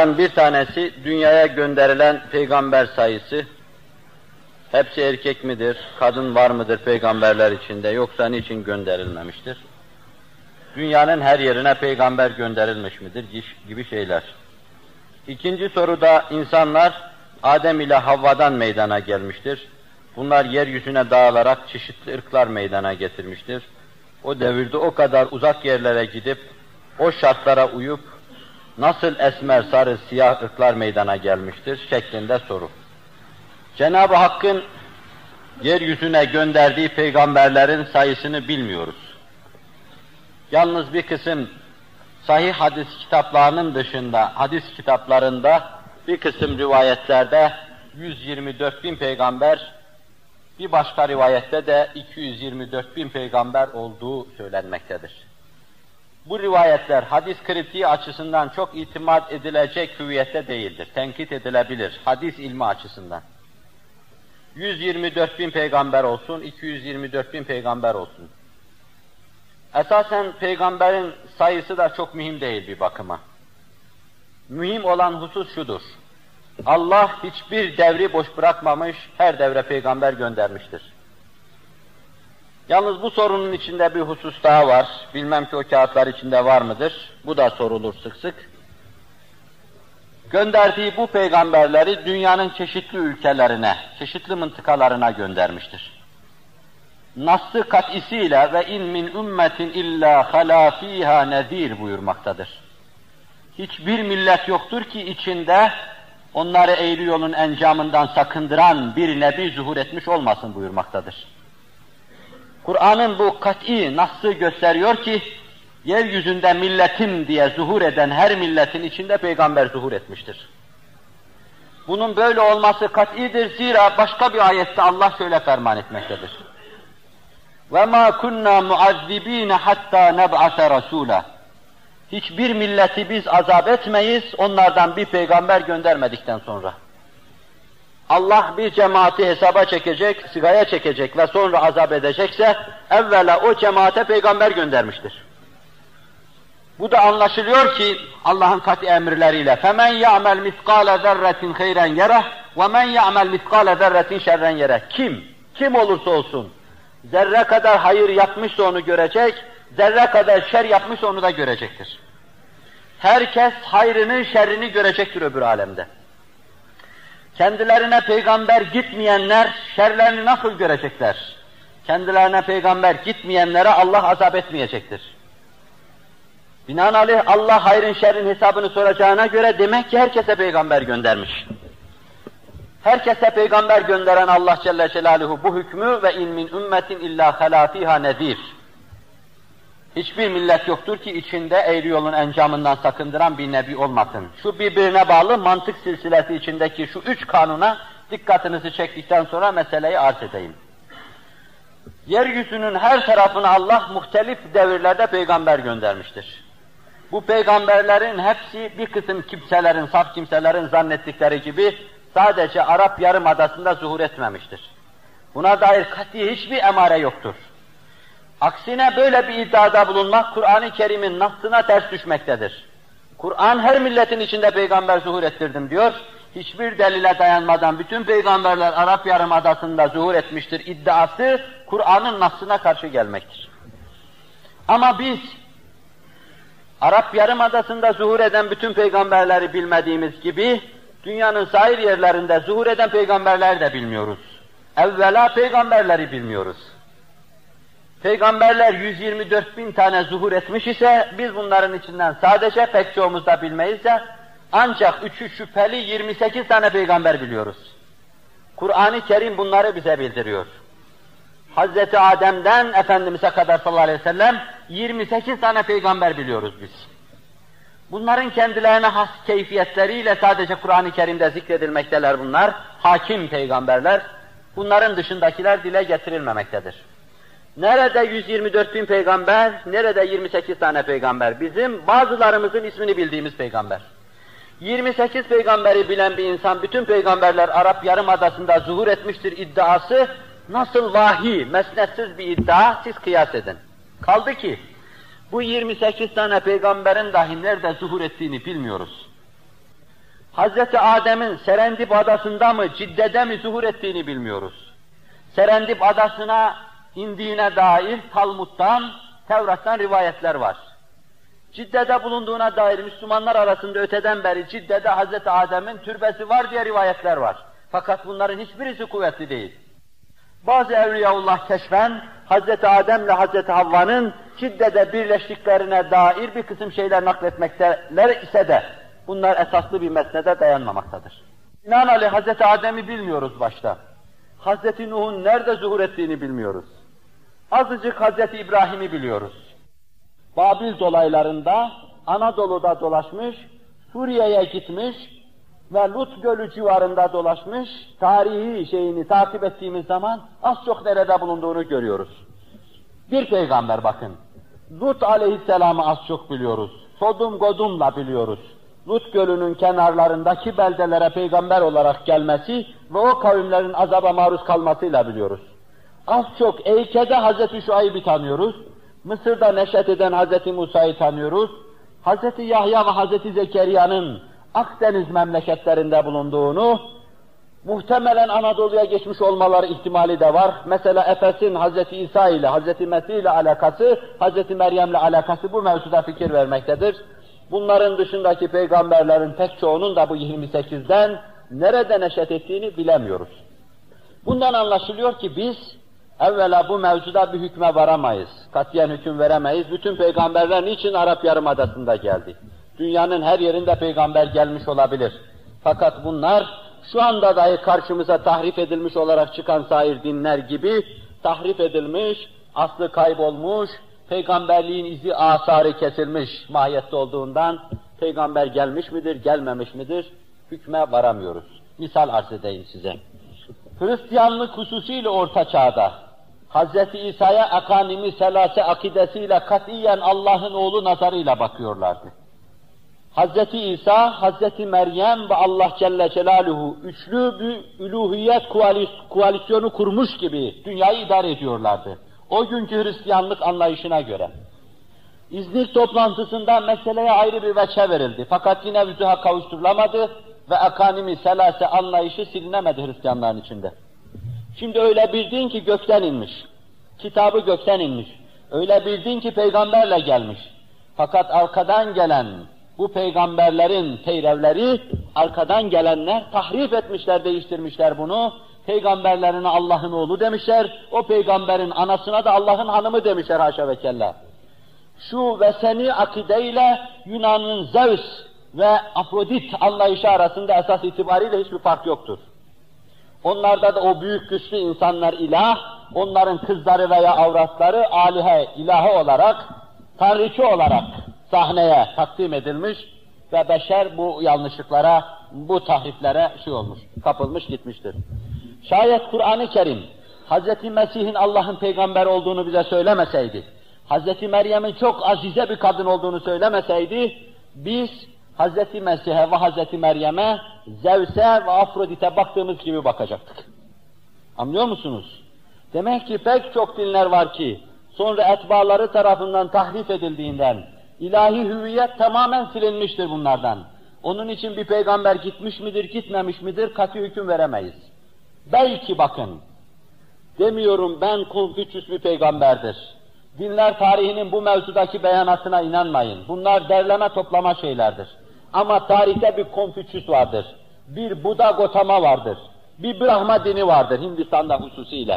Bunlardan bir tanesi dünyaya gönderilen peygamber sayısı. Hepsi erkek midir, kadın var mıdır peygamberler içinde, yoksa niçin gönderilmemiştir? Dünyanın her yerine peygamber gönderilmiş midir gibi şeyler. İkinci soruda insanlar Adem ile Havva'dan meydana gelmiştir. Bunlar yeryüzüne dağılarak çeşitli ırklar meydana getirmiştir. O devirde o kadar uzak yerlere gidip, o şartlara uyup, nasıl esmer, sarı, siyah ırklar meydana gelmiştir şeklinde soru. Cenab-ı Hakk'ın yeryüzüne gönderdiği peygamberlerin sayısını bilmiyoruz. Yalnız bir kısım sahih hadis kitaplarının dışında, hadis kitaplarında bir kısım rivayetlerde 124 bin peygamber, bir başka rivayette de 224 bin peygamber olduğu söylenmektedir. Bu rivayetler hadis kritiği açısından çok itimat edilecek hüviyette değildir. Tenkit edilebilir hadis ilmi açısından. 124 bin peygamber olsun, 224 bin peygamber olsun. Esasen peygamberin sayısı da çok mühim değil bir bakıma. Mühim olan husus şudur: Allah hiçbir devri boş bırakmamış, her devre peygamber göndermiştir. Yalnız bu sorunun içinde bir husus daha var. Bilmem ki o kağıtlar içinde var mıdır? Bu da sorulur sık sık. Gönderdiği bu peygamberleri dünyanın çeşitli ülkelerine, çeşitli mıntıkalarına göndermiştir. Nas-ı kat'isiyle ve in min ümmetin illa halâ fîhâ nezîr buyurmaktadır. Hiçbir millet yoktur ki içinde onları eğri yolun encamından sakındıran bir nebi zuhur etmiş olmasın buyurmaktadır. Kur'an'ın bu kat'i nas'ı gösteriyor ki, yeryüzünde milletim diye zuhur eden her milletin içinde peygamber zuhur etmiştir. Bunun böyle olması kat'idir, zira başka bir ayette Allah şöyle ferman etmektedir: وَمَا كُنَّا مُعَذِّب۪ينَ حَتَّى نَبْعَثَ رَسُولًا. Hiçbir milleti biz azap etmeyiz, onlardan bir peygamber göndermedikten sonra. Allah bir cemaati hesaba çekecek, sigaya çekecek ve sonra azap edecekse, evvela o cemaate peygamber göndermiştir. Bu da anlaşılıyor ki, Allah'ın kat'i emirleriyle, فَمَنْ يَعْمَلْ مِثْقَالَ ذَرَّةٍ خَيْرًا يَرَهُ وَمَنْ يَعْمَلْ مِثْقَالَ ذَرَّةٍ شَرًّا يَرَهُ. Kim olursa olsun, zerre kadar hayır yapmışsa onu görecek, zerre kadar şer yapmışsa onu da görecektir. Herkes hayrını, şerrini görecektir öbür alemde. Kendilerine peygamber gitmeyenler şerlerini nasıl görecekler? Kendilerine peygamber gitmeyenlere Allah azap etmeyecektir. Binaenaleyh Allah hayrın şerrin hesabını soracağına göre demek ki herkese peygamber göndermiş. Herkese peygamber gönderen Allah Celle Celaluhu bu hükmü ve in min ümmetin illa halâ fîhâ nezîr. Hiçbir millet yoktur ki içinde eğri yolun encamından sakındıran bir nebi olmasın. Şu birbirine bağlı mantık silsilesi içindeki şu 3 kanuna dikkatinizi çektikten sonra meseleyi arz edeyim. Yeryüzünün her tarafına Allah muhtelif devirlerde peygamber göndermiştir. Bu peygamberlerin hepsi bir kısım kimselerin, saf kimselerin zannettikleri gibi sadece Arap Yarımadası'nda zuhur etmemiştir. Buna dair kat'i hiçbir emare yoktur. Aksine böyle bir iddiada bulunmak, Kur'an-ı Kerim'in nassına ters düşmektedir. Kur'an her milletin içinde peygamber zuhur ettirdim diyor, hiçbir delile dayanmadan bütün peygamberler Arap Yarımadası'nda zuhur etmiştir iddiası, Kur'an'ın nassına karşı gelmektir. Ama biz, Arap Yarımadası'nda zuhur eden bütün peygamberleri bilmediğimiz gibi, dünyanın sair yerlerinde zuhur eden peygamberleri de bilmiyoruz. Evvela peygamberleri bilmiyoruz. Peygamberler 124 bin tane zuhur etmiş ise, biz bunların içinden sadece pek çoğumuz da bilmeyiz de, ancak 3'ü şüpheli 28 tane peygamber biliyoruz. Kur'an-ı Kerim bunları bize bildiriyor. Hazreti Adem'den Efendimiz'e kadar sallallahu aleyhi ve sellem 28 tane peygamber biliyoruz biz. Bunların kendilerine has keyfiyetleriyle sadece Kur'an-ı Kerim'de zikredilmekteler bunlar. Hakim peygamberler, bunların dışındakiler dile getirilmemektedir. Nerede 124 bin peygamber, nerede 28 tane peygamber? Bizim bazılarımızın ismini bildiğimiz peygamber. 28 peygamberi bilen bir insan, bütün peygamberler Arap Yarımadası'nda zuhur etmiştir iddiası, nasıl vahiy, mesnetsiz bir iddia, siz kıyas edin. Kaldı ki, bu 28 tane peygamberin dahi nerede zuhur ettiğini bilmiyoruz. Hazreti Adem'in Serendip adasında mı, Cidde'de mi zuhur ettiğini bilmiyoruz. Serendip adasına indiğine dair Talmud'dan, Tevrat'tan rivayetler var. Cidde'de bulunduğuna dair Müslümanlar arasında öteden beri Cidde'de Hazreti Adem'in türbesi var diye rivayetler var. Fakat bunların hiçbirisi kuvvetli değil. Bazı Evliyaullah keşfen Hazreti Adem'le Hazreti Havva'nın Cidde'de birleştiklerine dair bir kısım şeyler nakletmekteler ise de bunlar esaslı bir mesnede dayanmamaktadır. Binaenaleyh Hazreti Adem'i bilmiyoruz başta. Hazreti Nuh'un nerede zuhur ettiğini bilmiyoruz. Azıcık Hazreti İbrahim'i biliyoruz. Babil dolaylarında Anadolu'da dolaşmış, Suriye'ye gitmiş ve Lut Gölü civarında dolaşmış, tarihi şeyini takip ettiğimiz zaman az çok nerede bulunduğunu görüyoruz. Bir peygamber bakın, Lut aleyhisselamı az çok biliyoruz, Sodum Godum'la biliyoruz. Lut Gölü'nün kenarlarındaki beldelere peygamber olarak gelmesi ve o kavimlerin azaba maruz kalmasıyla biliyoruz. Az çok Eyke'de Hazreti Şuayb'i tanıyoruz, Mısır'da neşet eden Hazreti Musa'yı tanıyoruz, Hazreti Yahya ve Hazreti Zekeriya'nın Akdeniz memleketlerinde bulunduğunu, muhtemelen Anadolu'ya geçmiş olmaları ihtimali de var. Mesela Efes'in Hazreti İsa ile, Hazreti Mesih ile alakası, Hazreti Meryem'le alakası bu mevzuda fikir vermektedir. Bunların dışındaki peygamberlerin pek çoğunun da bu 28'den nerede neşet ettiğini bilemiyoruz. Bundan anlaşılıyor ki biz evvela bu mevzuda bir hükme varamayız. Katiyen hüküm veremeyiz. Bütün peygamberler niçin Arap Yarımadası'nda geldi? Dünyanın her yerinde peygamber gelmiş olabilir. Fakat bunlar şu anda dahi karşımıza tahrif edilmiş olarak çıkan sair dinler gibi tahrif edilmiş, aslı kaybolmuş, peygamberliğin izi asarı kesilmiş mahiyette olduğundan peygamber gelmiş midir, gelmemiş midir hükme varamıyoruz. Misal arz edeyim size. Hristiyanlık hususiyle Orta Çağ'da Hz. İsa'ya akanimi selase akidesiyle katiyen Allah'ın oğlu nazarıyla bakıyorlardı. Hz. İsa, Hz. Meryem ve Allah Celle Celaluhu üçlü bir üluhiyet koalisyonu kurmuş gibi dünyayı idare ediyorlardı. O günkü Hristiyanlık anlayışına göre. İznik toplantısında meseleye ayrı bir veçhe verildi. Fakat yine vüzuha kavuşturulamadı ve akanimi selase anlayışı silinemedi Hristiyanların içinde. Şimdi öyle bir din ki gökten inmiş. Kitabı gökten inmiş. Öyle bir din ki peygamberle gelmiş. Fakat arkadan gelen bu peygamberlerin peyrevleri, arkadan gelenler tahrif etmişler, değiştirmişler bunu. Peygamberlerine Allah'ın oğlu demişler, o peygamberin anasına da Allah'ın hanımı demişler haşa ve kella. Şu veseni akideyle Yunan'ın Zeus ve Afrodit anlayışı arasında esas itibariyle hiçbir fark yoktur. Onlarda da o büyük güçlü insanlar ilah, onların kızları veya avratları alihe, ilahı olarak, tanrıçı olarak sahneye takdim edilmiş ve beşer bu yanlışlıklara, bu tahriflere kapılmış gitmiştir. Şayet Kur'an-ı Kerim, Hz. Mesih'in Allah'ın peygamber olduğunu bize söylemeseydi, Hz. Meryem'in çok azize bir kadın olduğunu söylemeseydi, biz Hz. Mesih'e ve Hz. Meryem'e, Zevs'e ve Afrodit'e baktığımız gibi bakacaktık. Anlıyor musunuz? Demek ki pek çok dinler var ki, sonra etbaları tarafından tahrif edildiğinden, ilahi hüviyet tamamen silinmiştir bunlardan. Onun için bir peygamber gitmiş midir, gitmemiş midir, kat'i hüküm veremeyiz. Belki bakın, demiyorum ben Konfüçyüs bir peygamberdir. Dinler tarihinin bu mevzudaki beyanatına inanmayın. Bunlar derleme toplama şeylerdir. Ama tarihte bir Konfüçyüs vardır. Bir Buda Gotama vardır. Bir Brahma dini vardır Hindistan'da hususiyle.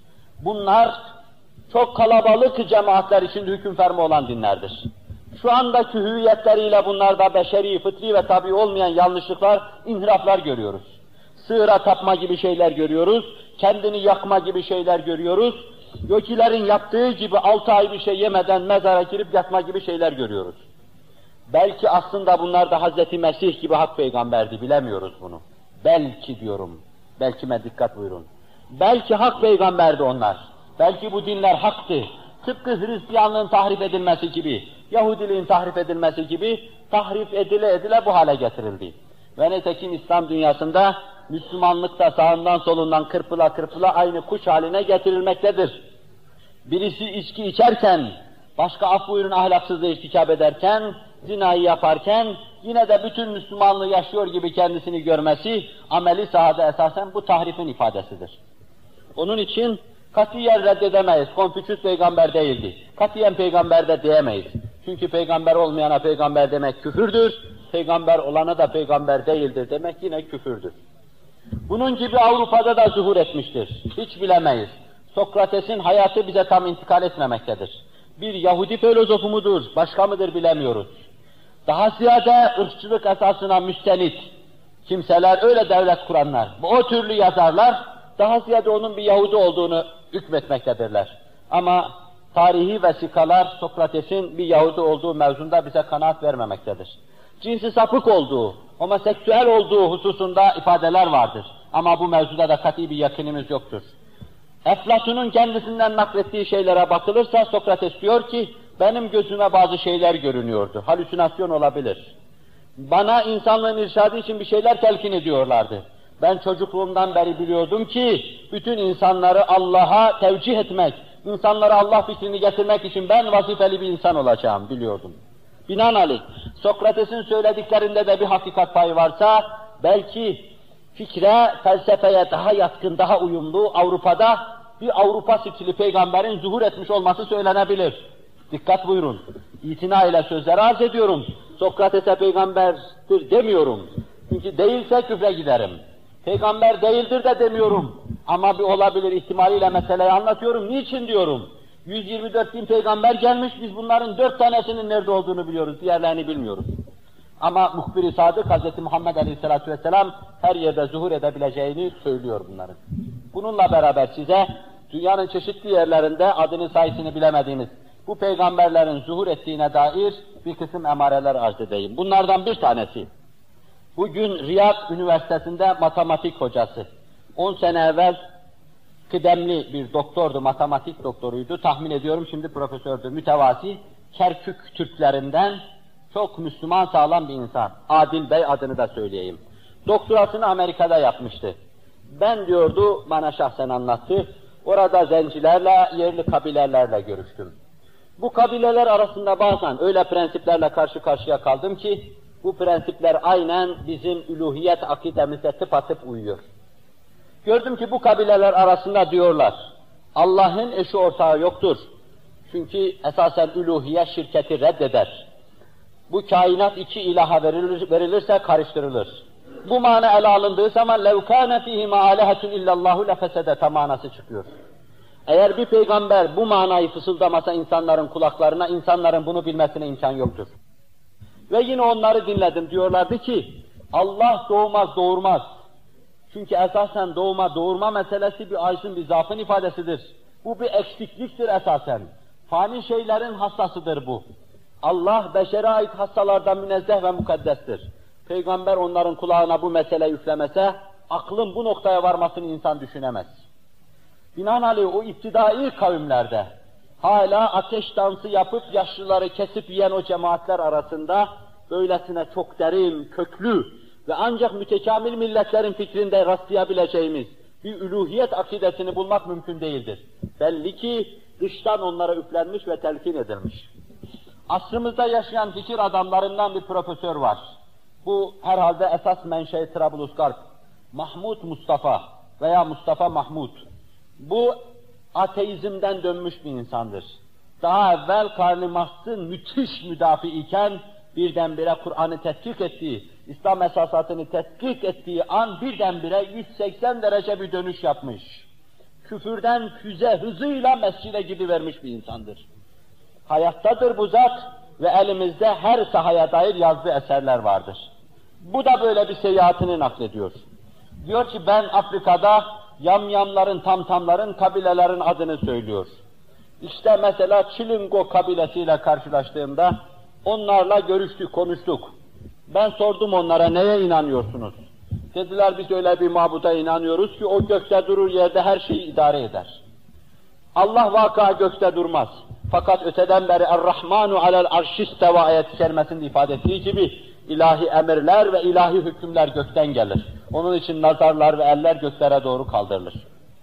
Bunlar çok kalabalık cemaatler için hüküm fermi olan dinlerdir. Şu andaki hüviyetleriyle bunlarda beşeri, fıtri ve tabii olmayan yanlışlıklar, inhiraflar görüyoruz. Sığıra tapma gibi şeyler görüyoruz, kendini yakma gibi şeyler görüyoruz, gökilerin yaptığı gibi 6 ay bir şey yemeden mezara girip yatma gibi şeyler görüyoruz. Belki aslında bunlar da Hz. Mesih gibi hak peygamberdi, bilemiyoruz bunu. Belki diyorum, belkime dikkat buyurun. Belki hak peygamberdi onlar, belki bu dinler haktı. Tıpkı Hristiyanlığın tahrif edilmesi gibi, Yahudiliğin tahrif edilmesi gibi tahrif edile bu hale getirildi. Ve nitekim İslam dünyasında Müslümanlık da sağından solundan kırpıla aynı kuş haline getirilmektedir. Birisi içki içerken, başka af buyurun ahlaksızlığı irtikap ederken, zinayı yaparken yine de bütün Müslümanlığı yaşıyor gibi kendisini görmesi, ameli sahada esasen bu tahrifin ifadesidir. Onun için katiyen reddedemeyiz. Konfüçyüs peygamber değildi. Katiyen peygamber de diyemeyiz. Çünkü peygamber olmayana peygamber demek küfürdür, peygamber olana da peygamber değildir demek yine küfürdür. Bunun gibi Avrupa'da da zuhur etmiştir. Hiç bilemeyiz. Sokrates'in hayatı bize tam intikal etmemektedir. Bir Yahudi filozofu mudur, başka mıdır bilemiyoruz. Daha ziyade ırkçılık esasına müstenit kimseler, öyle devlet kuranlar, o türlü yazarlar, daha ziyade onun bir Yahudi olduğunu hükmetmektedirler. Ama tarihi vesikalar Sokrates'in bir Yahudi olduğu mevzunda bize kanaat vermemektedir. Cinsi sapık olduğu, homoseksüel olduğu hususunda ifadeler vardır. Ama bu mevzuda da kat'i bir yakınımız yoktur. Eflatun'un kendisinden naklettiği şeylere bakılırsa Sokrates diyor ki, benim gözüme bazı şeyler görünüyordu. Halüsinasyon olabilir. Bana insanlığın irşadı için bir şeyler telkin ediyorlardı. Ben çocukluğumdan beri biliyordum ki, bütün insanları Allah'a tevcih etmek, insanlara Allah fikrini getirmek için ben vazifeli bir insan olacağım biliyordum. Binaenaleyh, Sokrates'in söylediklerinde de bir hakikat payı varsa, belki fikre, felsefeye daha yatkın, daha uyumlu Avrupa'da bir Avrupa stili peygamberin zuhur etmiş olması söylenebilir. Dikkat buyurun. İtina ile sözleri arz ediyorum. Sokrates'e peygamberdir demiyorum. Çünkü değilse küfre giderim. Peygamber değildir de demiyorum. Ama bir olabilir ihtimaliyle meseleyi anlatıyorum. Niçin diyorum? 124 bin peygamber gelmiş, biz bunların 4 tanesinin nerede olduğunu biliyoruz, diğerlerini bilmiyoruz. Ama muhbir-i sadık Hz. Muhammed Aleyhisselatü Vesselam her yerde zuhur edebileceğini söylüyor bunların. Bununla beraber size dünyanın çeşitli yerlerinde adını sayısını bilemediğiniz bu peygamberlerin zuhur ettiğine dair bir kısım emareler arz edeyim. Bunlardan bir tanesi, bugün Riyad Üniversitesi'nde matematik hocası, 10 sene evvel kıdemli bir doktordu, matematik doktoruydu, tahmin ediyorum şimdi profesördür, mütevazi, Kerkük Türklerinden çok Müslüman sağlam bir insan. Adil Bey adını da söyleyeyim. Doktorasını Amerika'da yapmıştı. Ben diyordu, bana şahsen anlattı, orada zencilerle, yerli kabilelerle görüştüm. Bu kabileler arasında bazen öyle prensiplerle karşı karşıya kaldım ki, bu prensipler aynen bizim üluhiyet akidemizde tıpatıp uyuyor. Gördüm ki bu kabileler arasında diyorlar, Allah'ın eşi ortağı yoktur. Çünkü esasen üluhiye şirketi reddeder. Bu kainat iki ilaha verilirse karıştırılır. Bu mana ele alındığı zaman لَوْ كَانَ فِيهِمَا عَلَهَةٌ اِلَّا اللّٰهُ لَفَسَدَةَ manası çıkıyor. Eğer bir peygamber bu manayı fısıldamasa insanların kulaklarına, insanların bunu bilmesine imkan yoktur. Ve yine onları dinledim, diyorlardı ki, Allah doğmaz, doğurmaz. Çünkü esasen doğurma meselesi bir aczın, bir zaafın ifadesidir. Bu bir eksikliktir esasen. Fani şeylerin hassasıdır bu. Allah beşere ait hassalardan münezzeh ve mukaddestir. Peygamber onların kulağına bu mesele üflemese, aklın bu noktaya varmasını insan düşünemez. Binaenaleyh o iptidai kavimlerde, hala ateş dansı yapıp yaşlıları kesip yiyen o cemaatler arasında, böylesine çok derin, köklü ve ancak mütekamil milletlerin fikrinde rastlayabileceğimiz bir üluhiyet akidesini bulmak mümkün değildir. Belli ki dıştan onlara üflenmiş ve telkin edilmiş. Asrımızda yaşayan fikir adamlarından bir profesör var. Bu herhalde esas menşe-i Trablusgarp, Mahmud Mustafa veya Mustafa Mahmud. Bu ateizmden dönmüş bir insandır. Daha evvel Karl Marx'ın müthiş müdafi iken birdenbire Kur'an'ı tetkik ettiği, İslam esasatını tetkik ettiği an birdenbire 180 derece bir dönüş yapmış. Küfürden füze hızıyla mescide gidivermiş bir insandır. Hayattadır bu zat ve elimizde her sahaya dair yazdığı eserler vardır. Bu da böyle bir seyahatini naklediyor. Diyor ki ben Afrika'da yamyamların, tamtamların, kabilelerin adını söylüyor. İşte mesela Çilingo kabilesiyle karşılaştığımda onlarla görüştük, konuştuk. Ben sordum onlara neye inanıyorsunuz? Dediler biz öyle bir mabuda inanıyoruz ki o gökte durur yerde her şeyi idare eder. Allah vaka gökte durmaz. Fakat öteden beri Er-Rahmanu alel arşisteva ayet-i kerimesinde ifade ettiği gibi ilahi emirler ve ilahi hükümler gökten gelir. Onun için nazarlar ve eller göklere doğru kaldırılır.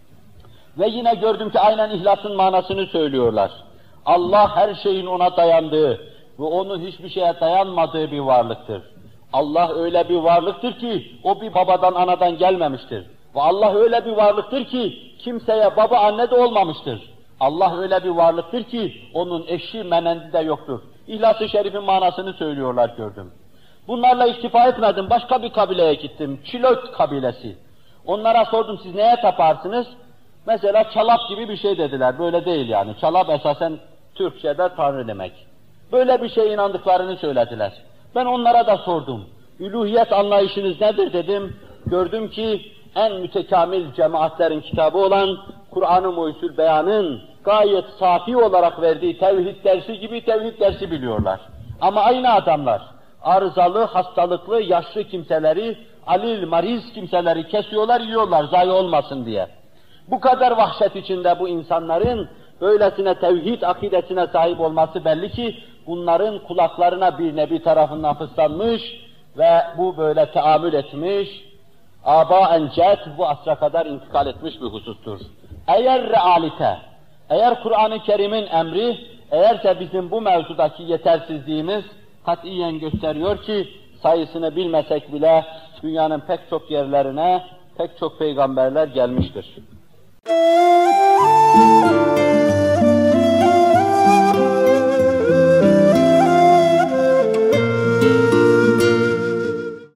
Ve yine gördüm ki aynen ihlasın manasını söylüyorlar. Allah her şeyin ona dayandığı, ve onun hiçbir şeye dayanmadığı bir varlıktır. Allah öyle bir varlıktır ki, o bir babadan anadan gelmemiştir. Ve Allah öyle bir varlıktır ki, kimseye baba anne de olmamıştır. Allah öyle bir varlıktır ki, onun eşi menendi de yoktur. İhlas-ı Şerif'in manasını söylüyorlar, gördüm. Bunlarla iktifa etmedim, başka bir kabileye gittim, Çilök kabilesi. Onlara sordum, siz neye taparsınız? Mesela çalap gibi bir şey dediler, böyle değil yani. Çalap esasen Türkçe'de Tanrı demek. Böyle bir şeye inandıklarını söylediler. Ben onlara da sordum. Üluhiyet anlayışınız nedir dedim. Gördüm ki en mütekamil cemaatlerin kitabı olan Kur'an-ı Muhyüzül Beyan'ın gayet safi olarak verdiği tevhid dersi gibi tevhid dersi biliyorlar. Ama aynı adamlar arızalı, hastalıklı, yaşlı kimseleri, alil, mariz kimseleri kesiyorlar, yiyorlar zayi olmasın diye. Bu kadar vahşet içinde bu insanların böylesine tevhid akidesine sahip olması belli ki bunların kulaklarına bir nebi tarafından fıslanmış ve bu böyle teamül etmiş, âbâ-en ced bu asra kadar intikal etmiş bir husustur. Eğer realite, eğer Kur'an-ı Kerim'in emri, eğerse bizim bu mevzudaki yetersizliğimiz katiyen gösteriyor ki sayısını bilmesek bile dünyanın pek çok yerlerine pek çok peygamberler gelmiştir.